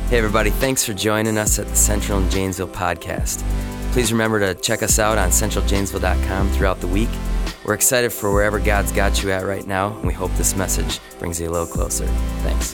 Hey everybody, thanks for joining us at the Central and Janesville podcast. Please remember to check us out on centraljanesville.com throughout the week. We're excited for wherever God's got you at right now, and we hope this message brings you a little closer. Thanks.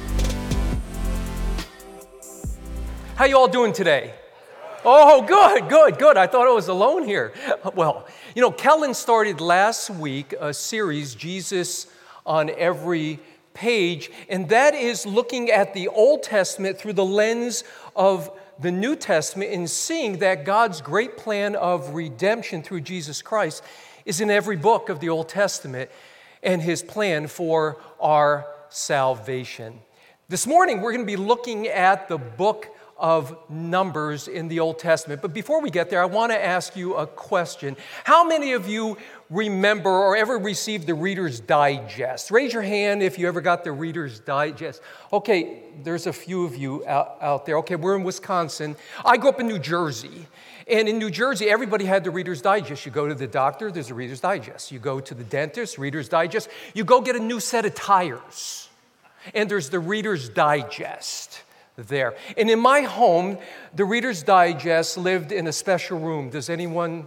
How you all doing today? Oh, good. I thought I was alone here. Well, Kellen started last week a series, Jesus on Every Page, and that is looking at the Old Testament through the lens of the New Testament and seeing that God's great plan of redemption through Jesus Christ is in every book of the Old Testament and his plan for our salvation. This morning, we're going to be looking at the book of Numbers in the Old Testament. But before we get there, I want to ask you a question. How many of you remember or ever received the Reader's Digest? Raise your hand if you ever got the Reader's Digest. Okay, there's a few of you out there. Okay, we're in Wisconsin. I grew up in New Jersey. And in New Jersey, everybody had the Reader's Digest. You go to the doctor, there's a Reader's Digest. You go to the dentist, Reader's Digest. You go get a new set of tires, and there's the Reader's Digest there. And in my home, the Reader's Digest lived in a special room. Does anyone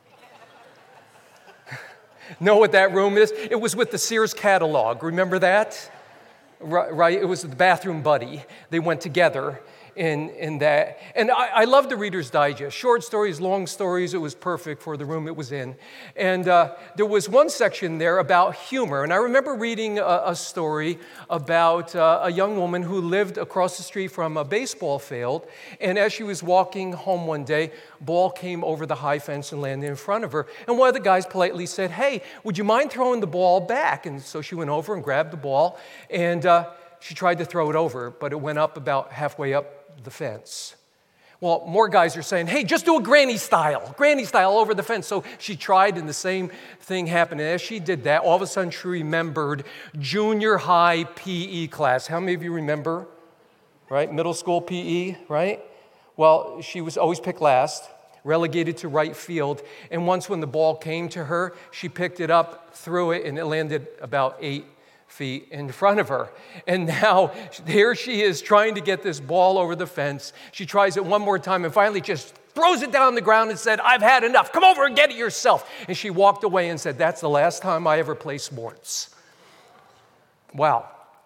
know what that room is? It was with the Sears catalog. Remember that? Right? It was the bathroom buddy. They went together in that. And I love the Reader's Digest. Short stories, long stories. It was perfect for the room it was in. And there was one section there about humor. And I remember reading a story about a young woman who lived across the street from a baseball field. And as she was walking home one day, a ball came over the high fence and landed in front of her. And one of the guys politely said, "Hey, would you mind throwing the ball back?" And so she went over and grabbed the ball. And she tried to throw it over, but it went up about halfway up the fence. Well, more guys are saying, "Hey, just do a granny style over the fence." So she tried, and the same thing happened. And as she did that, all of a sudden she remembered junior high PE class. How many of you remember, right? Middle school PE, right? Well, she was always picked last, relegated to right field. And once when the ball came to her, she picked it up, threw it, and it landed about 8 feet in front of her. And now here she is trying to get this ball over the fence. She tries it one more time and finally just throws it down on the ground and said, "I've had enough. Come over and get it yourself." And she walked away and said, "That's the last time I ever play sports." Wow.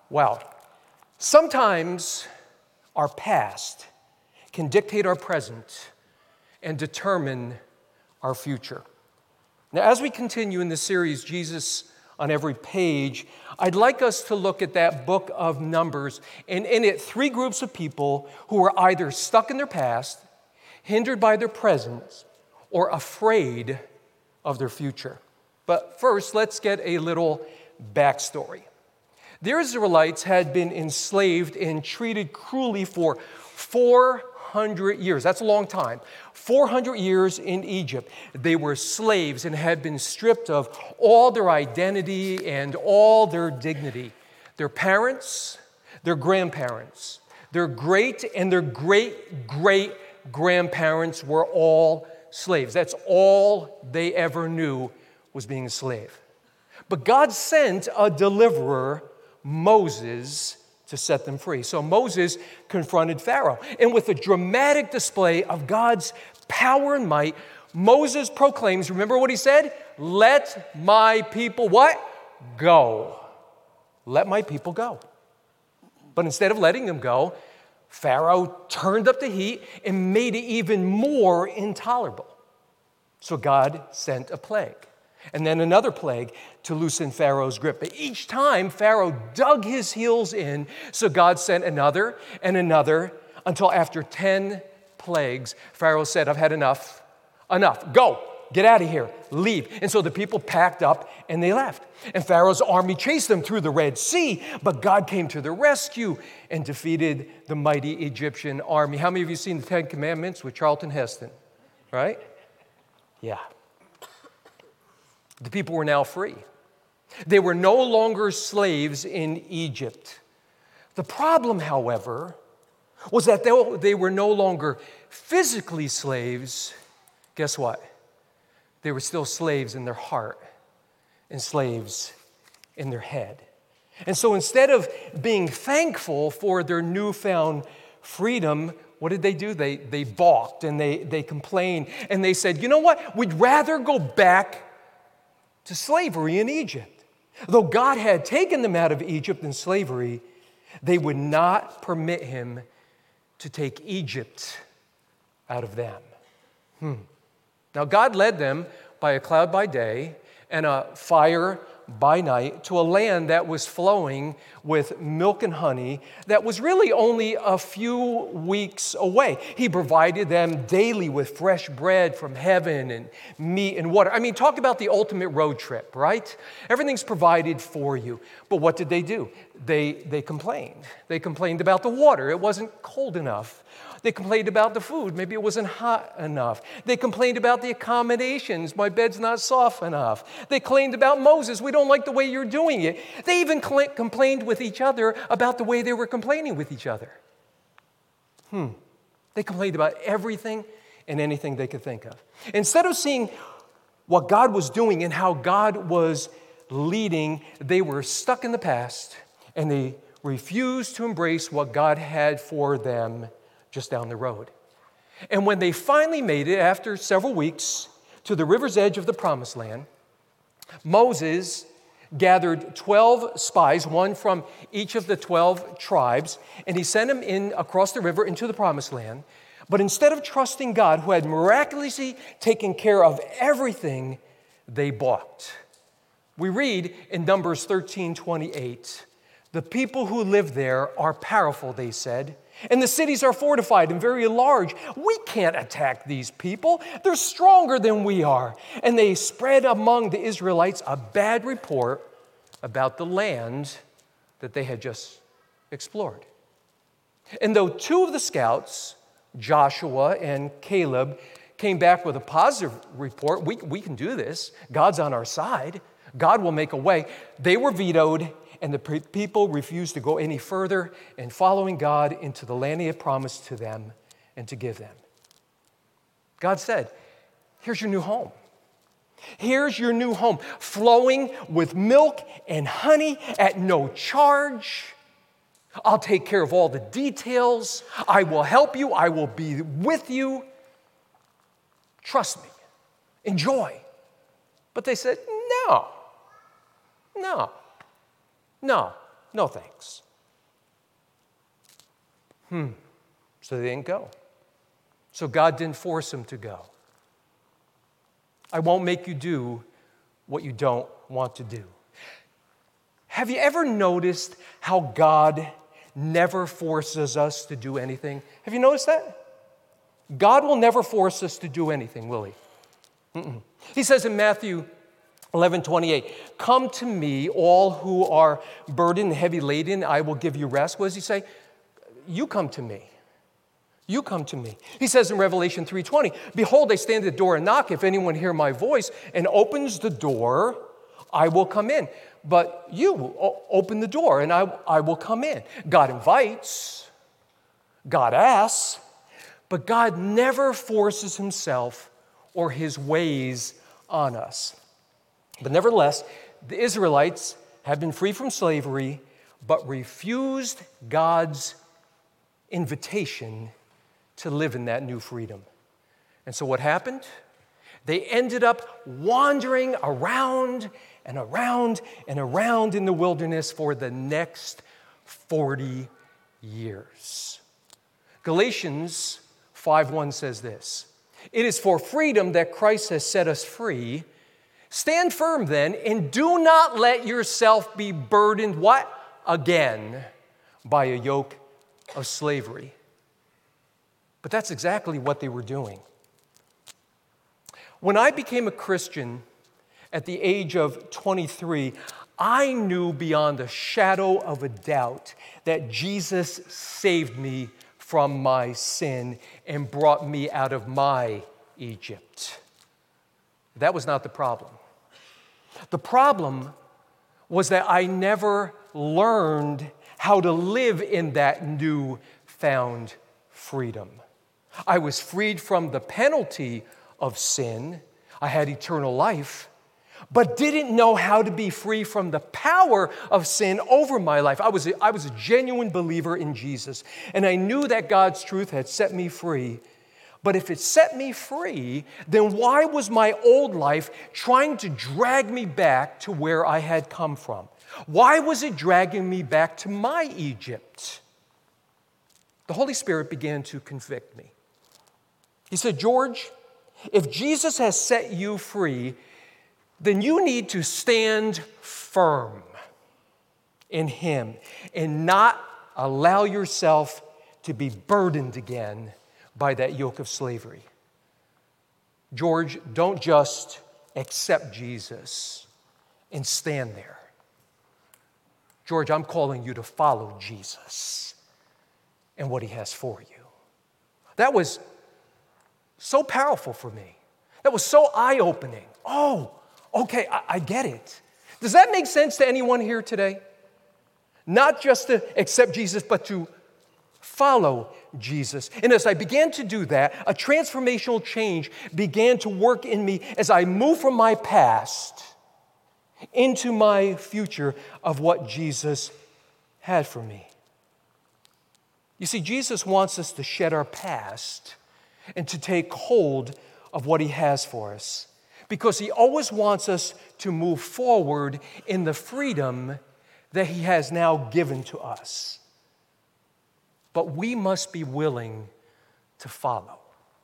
Sometimes our past can dictate our present and determine our future. Now, as we continue in the series, Jesus on Every Page, I'd like us to look at that book of Numbers, and in it, 3 groups of people who are either stuck in their past, hindered by their present, or afraid of their future. But first, let's get a little backstory. The Israelites had been enslaved and treated cruelly for 400 years. That's a long time. 400 years in Egypt. They were slaves and had been stripped of all their identity and all their dignity. Their parents, their grandparents, their great and their great-great-grandparents were all slaves. That's all they ever knew was being a slave. But God sent a deliverer, Moses, to set them free. So Moses confronted Pharaoh. And with a dramatic display of God's power and might, Moses proclaims, remember what he said? "Let my people," what? "Go." Let my people go. But instead of letting them go, Pharaoh turned up the heat and made it even more intolerable. So God sent a plague. And then another plague to loosen Pharaoh's grip. But each time, Pharaoh dug his heels in, so God sent another and another, until after 10 plagues, Pharaoh said, "I've had enough. Enough. Go. Get out of here. Leave." And so the people packed up and they left. And Pharaoh's army chased them through the Red Sea, but God came to their rescue and defeated the mighty Egyptian army. How many of you seen the 10 Commandments with Charlton Heston? Right? Yeah. The people were now free. They were no longer slaves in Egypt. The problem, however, was that they were no longer physically slaves. Guess what? They were still slaves in their heart and slaves in their head. And so instead of being thankful for their newfound freedom, what did they do? They balked and they complained and they said, you know what? We'd rather go back to slavery in Egypt. Though God had taken them out of Egypt in slavery, they would not permit him to take Egypt out of them. Now God led them by a cloud by day and a fire by night to a land that was flowing with milk and honey that was really only a few weeks away. He provided them daily with fresh bread from heaven and meat and water. I mean, talk about the ultimate road trip, right? Everything's provided for you. But what did they do? They complained. They complained about the water. It wasn't cold enough. They complained about the food. Maybe it wasn't hot enough. They complained about the accommodations. My bed's not soft enough. They complained about Moses. We don't like the way you're doing it. They even complained with each other about the way they were complaining with each other. They complained about everything and anything they could think of. Instead of seeing what God was doing and how God was leading, they were stuck in the past and they refused to embrace what God had for them just down the road. And when they finally made it, after several weeks, to the river's edge of the Promised Land, Moses gathered 12 spies, one from each of the 12 tribes, and he sent them in across the river into the Promised Land. But instead of trusting God, who had miraculously taken care of everything, they balked. We read in Numbers 13:28, the people who live there are powerful, they said, and the cities are fortified and very large. We can't attack these people. They're stronger than we are. And they spread among the Israelites a bad report about the land that they had just explored. And though two of the scouts, Joshua and Caleb, came back with a positive report, we can do this. God's on our side. God will make a way. They were vetoed. And the people refused to go any further in following God into the land he had promised to them and to give them. God said, here's your new home. Here's your new home, flowing with milk and honey at no charge. I'll take care of all the details. I will help you. I will be with you. Trust me. Enjoy. But they said, no thanks. So they didn't go. So God didn't force them to go. I won't make you do what you don't want to do. Have you ever noticed how God never forces us to do anything? Have you noticed that? God will never force us to do anything, will he? He says in Matthew 11:28, come to me, all who are burdened and heavy laden, I will give you rest. What does he say? You come to me. You come to me. He says in Revelation 3:20, behold, I stand at the door and knock. If anyone hear my voice and opens the door, I will come in. But you open the door and I will come in. God invites. God asks. But God never forces himself or his ways on us. But nevertheless, the Israelites had been free from slavery, but refused God's invitation to live in that new freedom. And so what happened? They ended up wandering around and around and around in the wilderness for the next 40 years. Galatians 5:1 says this, it is for freedom that Christ has set us free. Stand firm then, and do not let yourself be burdened, what? Again, by a yoke of slavery. But that's exactly what they were doing. When I became a Christian at the age of 23, I knew beyond a shadow of a doubt that Jesus saved me from my sin and brought me out of my Egypt. That was not the problem. The problem was that I never learned how to live in that newfound freedom. I was freed from the penalty of sin. I had eternal life, but didn't know how to be free from the power of sin over my life. I was a genuine believer in Jesus, and I knew that God's truth had set me free. But if it set me free, then why was my old life trying to drag me back to where I had come from? Why was it dragging me back to my Egypt? The Holy Spirit began to convict me. He said, George, if Jesus has set you free, then you need to stand firm in Him and not allow yourself to be burdened again by that yoke of slavery. George, don't just accept Jesus and stand there. George, I'm calling you to follow Jesus and what He has for you. That was so powerful for me. That was so eye-opening. Oh, okay, I get it. Does that make sense to anyone here today? Not just to accept Jesus, but to follow Jesus. And as I began to do that, a transformational change began to work in me as I moved from my past into my future of what Jesus had for me. You see, Jesus wants us to shed our past and to take hold of what He has for us, because He always wants us to move forward in the freedom that He has now given to us. But we must be willing to follow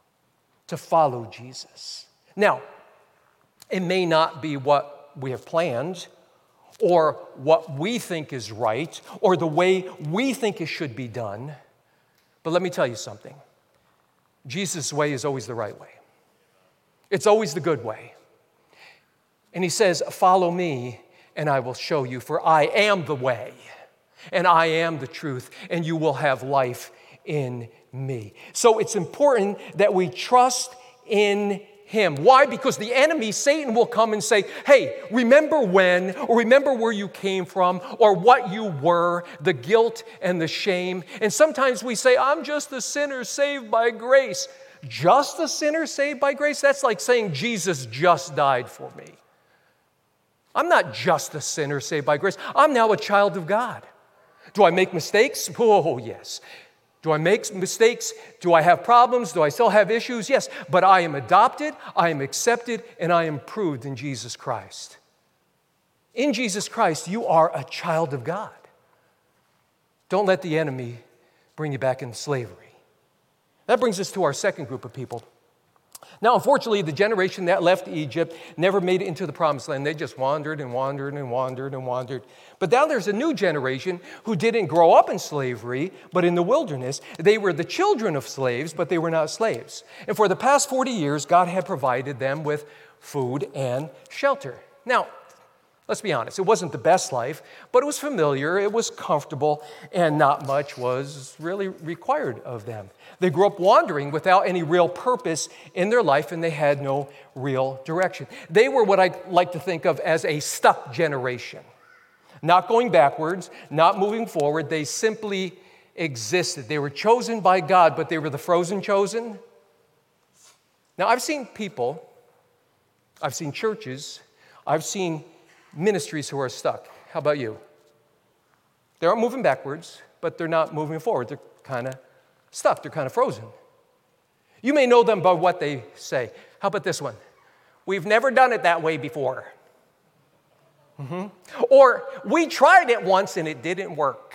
Jesus. Now, it may not be what we have planned, or what we think is right, or the way we think it should be done, but let me tell you something. Jesus' way is always the right way. It's always the good way. And He says, follow me, and I will show you, for I am the way, and I am the truth, and you will have life in me. So it's important that we trust in Him. Why? Because the enemy, Satan, will come and say, hey, remember when, or remember where you came from, or what you were, the guilt and the shame. And sometimes we say, I'm just a sinner saved by grace. Just a sinner saved by grace? That's like saying Jesus just died for me. I'm not just a sinner saved by grace. I'm now a child of God. Do I make mistakes? Oh, yes. Do I make mistakes? Do I have problems? Do I still have issues? Yes. But I am adopted, I am accepted, and I am approved in Jesus Christ. In Jesus Christ, you are a child of God. Don't let the enemy bring you back into slavery. That brings us to our second group of people. Now, unfortunately, the generation that left Egypt never made it into the promised land. They just wandered and wandered and wandered and wandered. But now there's a new generation who didn't grow up in slavery, but in the wilderness. They were the children of slaves, but they were not slaves. And for the past 40 years, God had provided them with food and shelter. Now, let's be honest, it wasn't the best life, but it was familiar, it was comfortable, and not much was really required of them. They grew up wandering without any real purpose in their life, and they had no real direction. They were what I like to think of as a stuck generation. Not going backwards, not moving forward, they simply existed. They were chosen by God, but they were the frozen chosen. Now, I've seen people, I've seen churches, I've seen ministries who are stuck. How about you? They aren't moving backwards, but they're not moving forward. They're kind of stuck. They're kind of frozen. You may know them by what they say. How about this one? We've never done it that way before. Or we tried it once and it didn't work.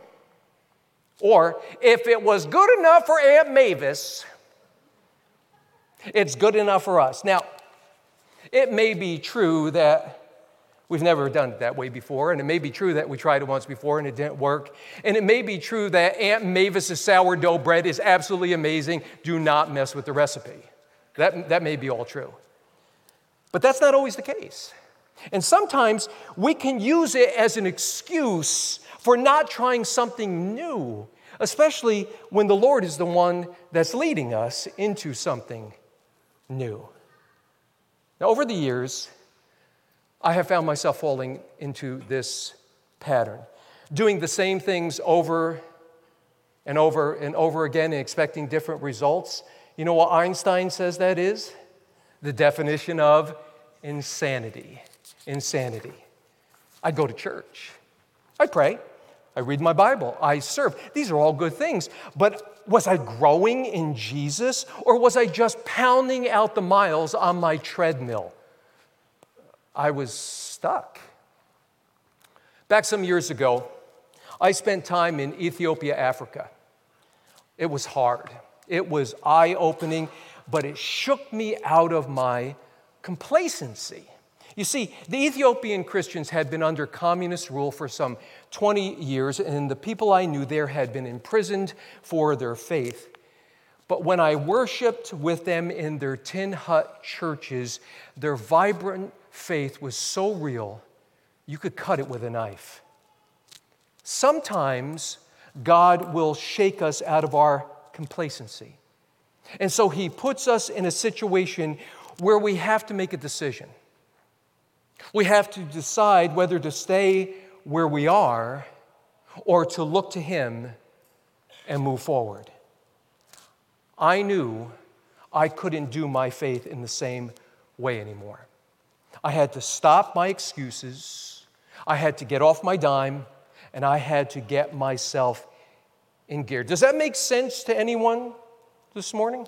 Or if it was good enough for Aunt Mavis, it's good enough for us. Now, it may be true that we've never done it that way before, and it may be true that we tried it once before and it didn't work, and it may be true that Aunt Mavis's sourdough bread is absolutely amazing. Do not mess with the recipe. That may be all true. But that's not always the case. And sometimes we can use it as an excuse for not trying something new, especially when the Lord is the one that's leading us into something new. Now, over the years, I have found myself falling into this pattern, doing the same things over and over and over again and expecting different results. You know what Einstein says that is? The definition of insanity. insanity. I'd go to church. I pray. I read my Bible. I serve. These are all good things. But was I growing in Jesus, or was I just pounding out the miles on my treadmill? I was stuck. Back some years ago, I spent time in Ethiopia, Africa. It was hard. It was eye-opening, but it shook me out of my complacency. You see, the Ethiopian Christians had been under communist rule for some 20 years, and the people I knew there had been imprisoned for their faith. But when I worshiped with them in their tin hut churches, their vibrant faith was so real, you could cut it with a knife. Sometimes God will shake us out of our complacency. And so He puts us in a situation where we have to make a decision. We have to decide whether to stay where we are or to look to Him and move forward. I knew I couldn't do my faith in the same way anymore. I had to stop my excuses. I had to get off my dime, and I had to get myself in gear. Does that make sense to anyone this morning?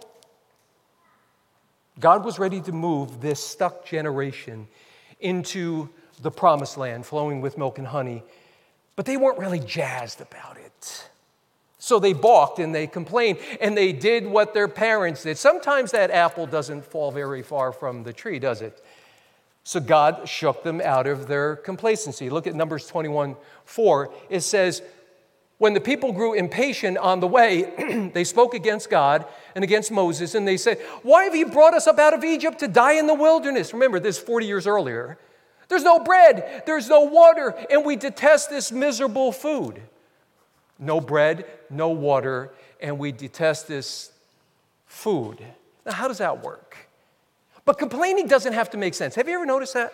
God was ready to move this stuck generation into the promised land flowing with milk and honey, but they weren't really jazzed about it. So they balked and they complained and they did what their parents did. Sometimes that apple doesn't fall very far from the tree, does it? So God shook them out of their complacency. Look at Numbers 21:4. It says, when the people grew impatient on the way, they spoke against God and against Moses, and they said, why have you brought us up out of Egypt to die in the wilderness? Remember, this is 40 years earlier. There's no bread, there's no water, and we detest this miserable food. No bread, no water, and we detest this food. Now, how does that work? But complaining doesn't have to make sense. Have you ever noticed that?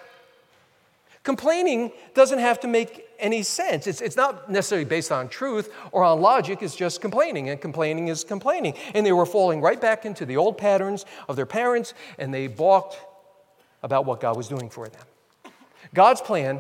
Complaining doesn't have to make any sense. It's not necessarily based on truth or on logic. It's just complaining, and complaining is complaining. And they were falling right back into the old patterns of their parents, and they balked about what God was doing for them. God's plan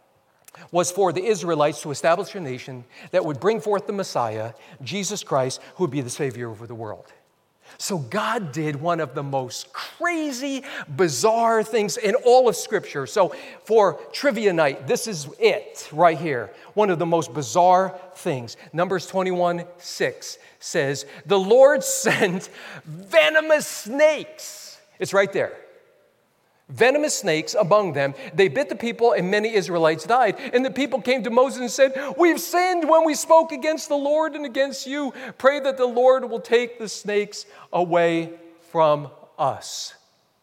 was for the Israelites to establish a nation that would bring forth the Messiah, Jesus Christ, who would be the Savior over the world. So God did one of the most crazy, bizarre things in all of Scripture. So for trivia night, this is it right here. One of the most bizarre things. Numbers 21:6 says, the Lord sent venomous snakes. It's right there. Venomous snakes among them. They bit the people, and many Israelites died. And the people came to Moses and said, we've sinned when we spoke against the Lord and against you. Pray that the Lord will take the snakes away from us.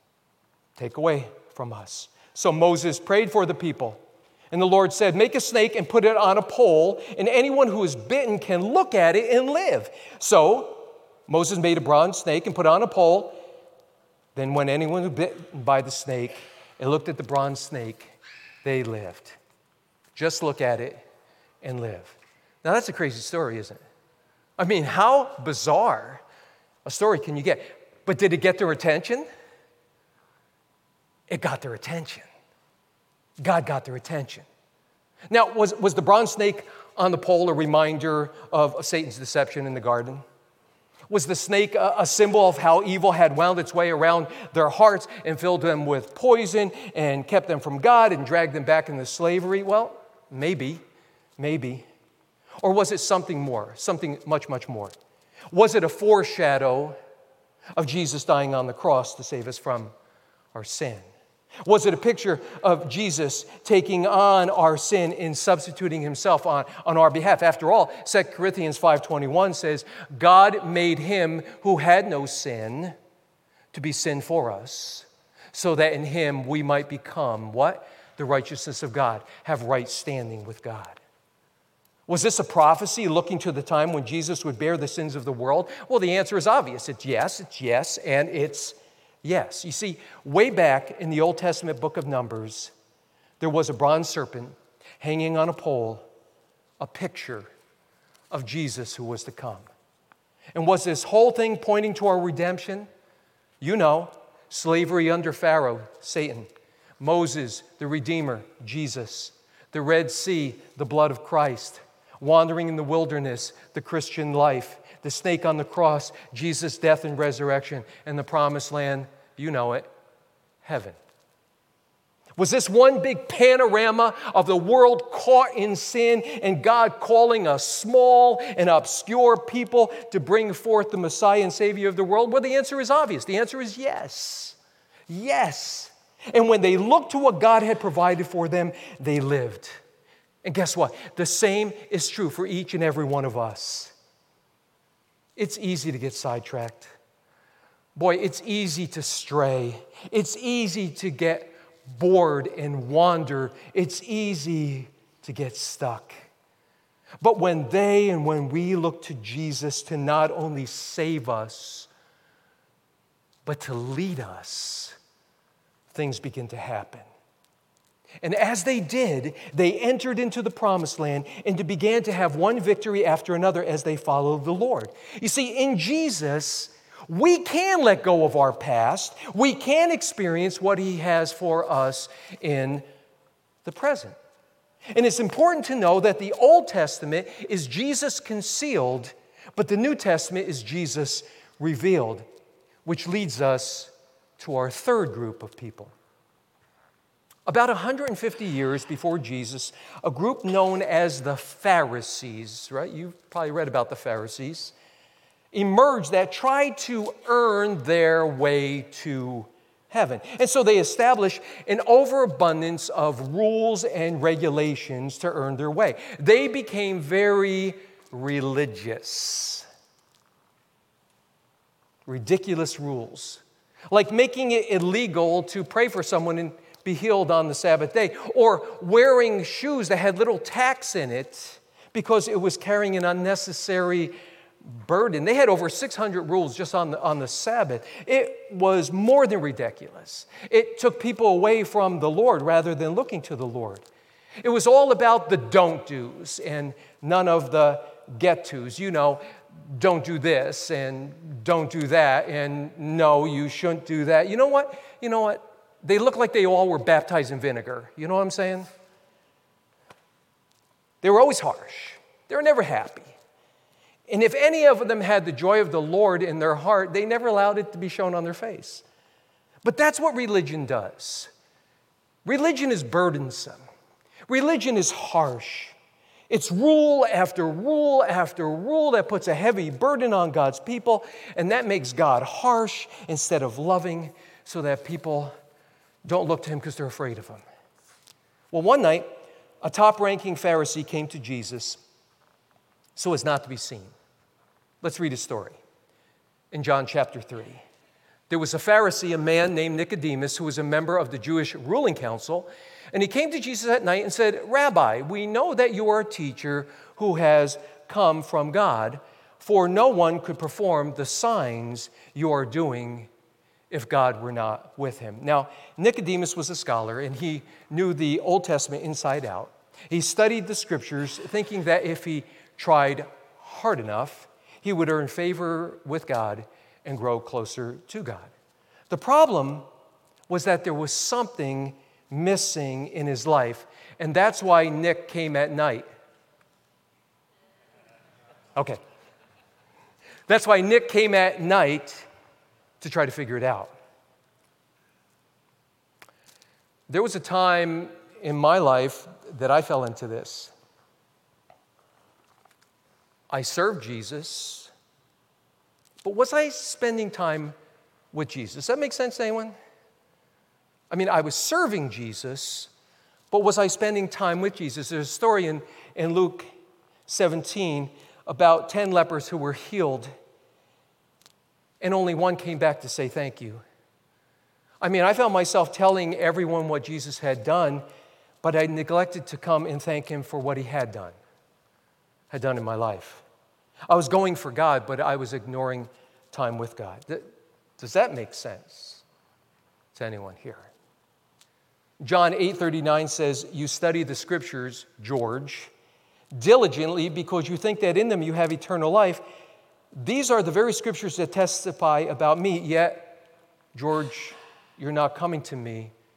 Take away from us. So Moses prayed for the people. And the Lord said, make a snake and put it on a pole, and anyone who is bitten can look at it and live. So Moses made a bronze snake and put it on a pole. Then when anyone was bitten by the snake and looked at the bronze snake, they lived. Just look at it and live. Now that's a crazy story, isn't it? I mean, how bizarre a story can you get? But did it get their attention? It got their attention. God got their attention. Now, was the bronze snake on the pole a reminder of Satan's deception in the garden? Was the snake a symbol of how evil had wound its way around their hearts and filled them with poison and kept them from God and dragged them back into slavery? Well, maybe. Or was it something more, something much, much more? Was it a foreshadow of Jesus dying on the cross to save us from our sin? Was it a picture of Jesus taking on our sin and substituting himself on our behalf? After all, 2 Corinthians 5:21 says, God made him who had no sin to be sin for us, so that in him we might become what? The righteousness of God, have right standing with God. Was this a prophecy looking to the time when Jesus would bear the sins of the world? Well, the answer is obvious. It's yes, and it's yes. You see, way back in the Old Testament book of Numbers, there was a bronze serpent hanging on a pole, a picture of Jesus who was to come. And was this whole thing pointing to our redemption? You know, slavery under Pharaoh, Satan. Moses, the Redeemer, Jesus. The Red Sea, the blood of Christ. Wandering in the wilderness, the Christian life. The snake on the cross, Jesus' death and resurrection. And the promised land, you know it, heaven. Was this one big panorama of the world caught in sin and God calling a small and obscure people to bring forth the Messiah and Savior of the world? Well, the answer is obvious. The answer is yes. Yes. And when they looked to what God had provided for them, they lived. And guess what? The same is true for each and every one of us. It's easy to get sidetracked. Boy, it's easy to stray. It's easy to get bored and wander. It's easy to get stuck. But when we look to Jesus to not only save us, but to lead us, things begin to happen. And as they did, they entered into the promised land and began to have one victory after another as they followed the Lord. You see, in Jesus, we can let go of our past. We can experience what He has for us in the present. And it's important to know that the Old Testament is Jesus concealed, but the New Testament is Jesus revealed, which leads us to our third group of people. About 150 years before Jesus, a group known as the Pharisees, right? You've probably read about the Pharisees, emerged that tried to earn their way to heaven. And so they established an overabundance of rules and regulations to earn their way. They became very religious. Ridiculous rules. Like making it illegal to pray for someone and be healed on the Sabbath day, or wearing shoes that had little tacks in it because it was carrying an unnecessary burden. They had over 600 rules just on the Sabbath. It was more than ridiculous. It took people away from the Lord rather than looking to the Lord. It was all about the don't do's and none of the get to's. You know, don't do this and don't do that and no, you shouldn't do that. You know what? They look like they all were baptized in vinegar. You know what I'm saying? They were always harsh. They were never happy. And if any of them had the joy of the Lord in their heart, they never allowed it to be shown on their face. But that's what religion does. Religion is burdensome. Religion is harsh. It's rule after rule after rule that puts a heavy burden on God's people, and that makes God harsh instead of loving, so that people don't look to Him because they're afraid of Him. Well, one night, a top-ranking Pharisee came to Jesus so as not to be seen. Let's read his story. In John chapter 3, there was a Pharisee, a man named Nicodemus, who was a member of the Jewish ruling council, and he came to Jesus at night and said, "Rabbi, we know that you are a teacher who has come from God, for no one could perform the signs you are doing if God were not with him." Now, Nicodemus was a scholar, and he knew the Old Testament inside out. He studied the Scriptures, thinking that if he tried hard enough, he would earn favor with God and grow closer to God. The problem was that there was something missing in his life, and that's why Nick came at night. Okay. That's why Nick came at night to try to figure it out. There was a time in my life that I fell into this. I served Jesus, but was I spending time with Jesus? Does that make sense to anyone? I mean, I was serving Jesus, but was I spending time with Jesus? There's a story in Luke 17 about 10 lepers who were healed, and only one came back to say thank you. I mean, I found myself telling everyone what Jesus had done, but I neglected to come and thank Him for what He had done in my life. I was going for God, but I was ignoring time with God. Does that make sense to anyone here? John 8:39 says, "You study the Scriptures, George, diligently because you think that in them you have eternal life. These are the very Scriptures that testify about me, yet, George, you're not coming to me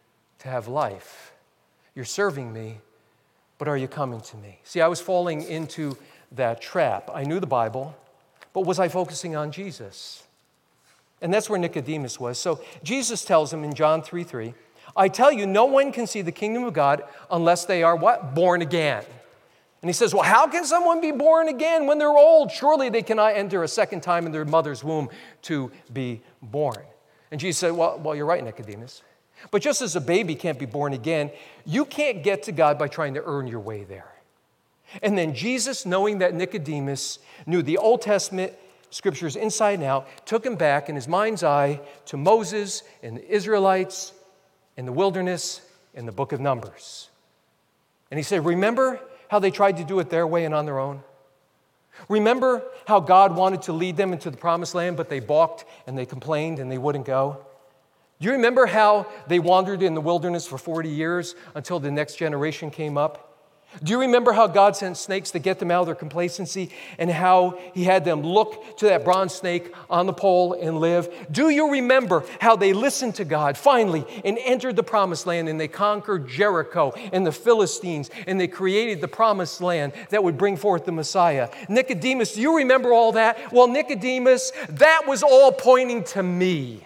to have life. You're serving me, but are you coming to me? See, I was falling into that trap. I knew the Bible, but was I focusing on Jesus? And that's where Nicodemus was. So Jesus tells him in John 3:3, I tell you, no one can see the kingdom of God unless they are what? Born again. And he says, well, how can someone be born again when they're old? Surely they cannot enter a second time in their mother's womb to be born. And Jesus said, well, you're right, Nicodemus. But just as a baby can't be born again, you can't get to God by trying to earn your way there. And then Jesus, knowing that Nicodemus knew the Old Testament scriptures inside and out, took him back in his mind's eye to Moses and the Israelites in the wilderness in the book of Numbers. And he said, remember how they tried to do it their way and on their own? Remember how God wanted to lead them into the promised land, but they balked and they complained and they wouldn't go? Do you remember how they wandered in the wilderness for 40 years until the next generation came up? Do you remember how God sent snakes to get them out of their complacency and how he had them look to that bronze snake on the pole and live? Do you remember how they listened to God finally and entered the promised land and they conquered Jericho and the Philistines and they created the promised land that would bring forth the Messiah? Nicodemus, do you remember all that? Well, Nicodemus, that was all pointing to me.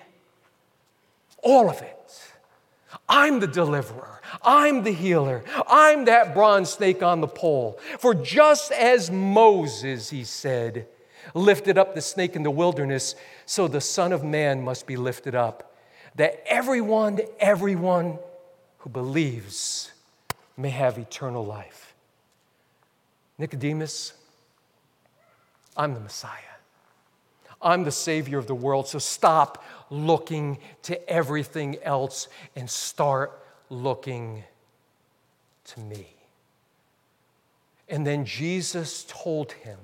All of it. I'm the deliverer. I'm the healer. I'm that bronze snake on the pole. For just as Moses, he said, lifted up the snake in the wilderness, so the Son of Man must be lifted up, that everyone who believes may have eternal life. Nicodemus, I'm the Messiah. I'm the Savior of the world, so stop looking to everything else and start looking to me. And then Jesus told him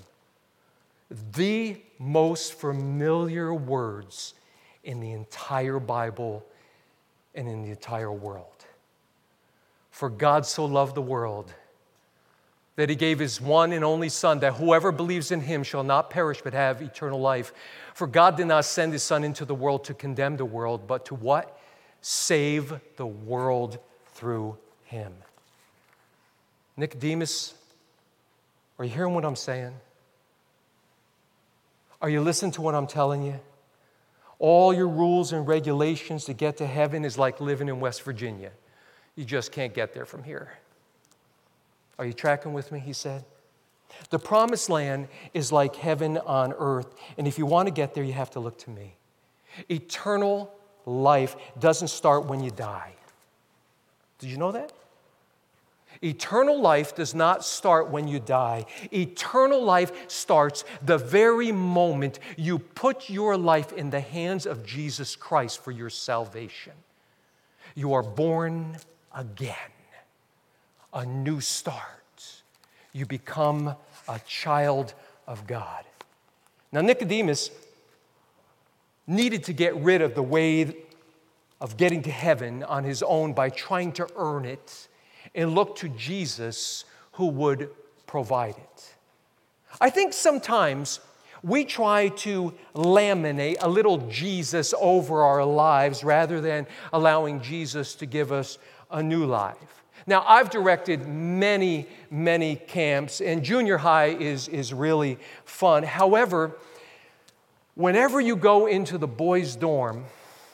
the most familiar words in the entire Bible and in the entire world. For God so loved the world that he gave his one and only Son, that whoever believes in him shall not perish but have eternal life. For God did not send his Son into the world to condemn the world, but to what? Save the world through him. Nicodemus, are you hearing what I'm saying? Are you listening to what I'm telling you? All your rules and regulations to get to heaven is like living in West Virginia. You just can't get there from here. Are you tracking with me, he said? The promised land is like heaven on earth, and if you want to get there, you have to look to me. Eternal life doesn't start when you die. Did you know that? Eternal life does not start when you die. Eternal life starts the very moment you put your life in the hands of Jesus Christ for your salvation. You are born again. A new start. You become a child of God. Now, Nicodemus needed to get rid of the way of getting to heaven on his own by trying to earn it and look to Jesus who would provide it. I think sometimes we try to laminate a little Jesus over our lives rather than allowing Jesus to give us a new life. Now, I've directed many, many camps, and junior high is really fun. However, whenever you go into the boys' dorm,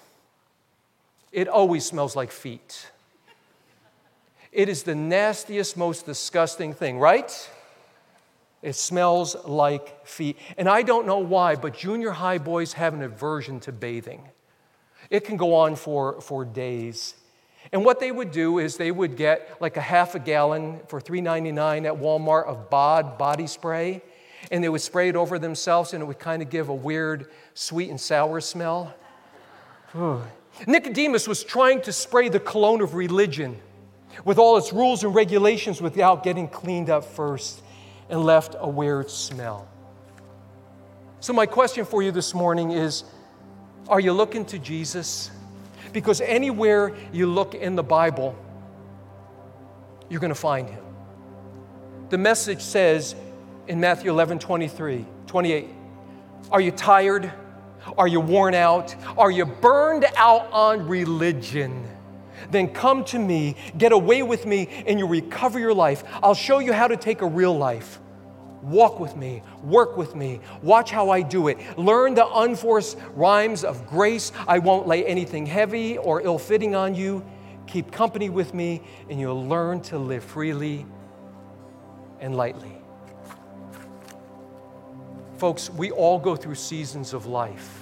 it always smells like feet. It is the nastiest, most disgusting thing, right? It smells like feet. And I don't know why, but junior high boys have an aversion to bathing. It can go on for days. And what they would do is they would get like a half a gallon for $3.99 at Walmart of BOD body spray, and they would spray it over themselves, and it would kind of give a weird sweet and sour smell. Nicodemus was trying to spray the cologne of religion with all its rules and regulations without getting cleaned up first, and left a weird smell. So my question for you this morning is, are you looking to Jesus? Because anywhere you look in the Bible, you're going to find him. The message says in Matthew 11:28, are you tired? Are you worn out? Are you burned out on religion? then come to me, get away with me, and you'll recover your life. I'll show you how to take a real life. Walk with me, work with me, watch how I do it. Learn the unforced rhymes of grace. I won't lay anything heavy or ill-fitting on you. Keep company with me, and you'll learn to live freely and lightly. Folks, we all go through seasons of life.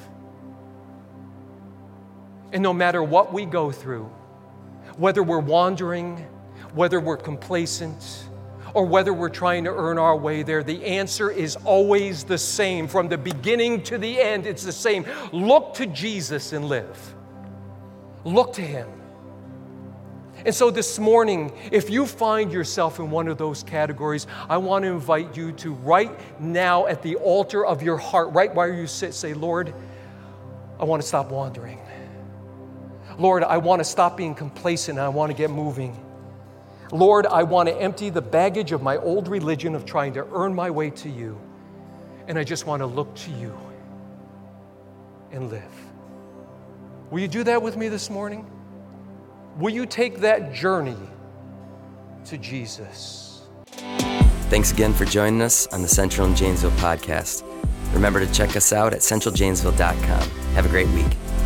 And no matter what we go through, whether we're wandering, whether we're complacent, or whether we're trying to earn our way there, the answer is always the same. From the beginning to the end, it's the same. Look to Jesus and live. Look to Him. And so this morning, if you find yourself in one of those categories, I want to invite you to right now at the altar of your heart, right where you sit, say, Lord, I want to stop wandering. Lord, I want to stop being complacent and I want to get moving. Lord, I want to empty the baggage of my old religion of trying to earn my way to you. And I just want to look to you and live. Will you do that with me this morning? Will you take that journey to Jesus? Thanks again for joining us on the Central and Janesville podcast. Remember to check us out at centraljanesville.com. Have a great week.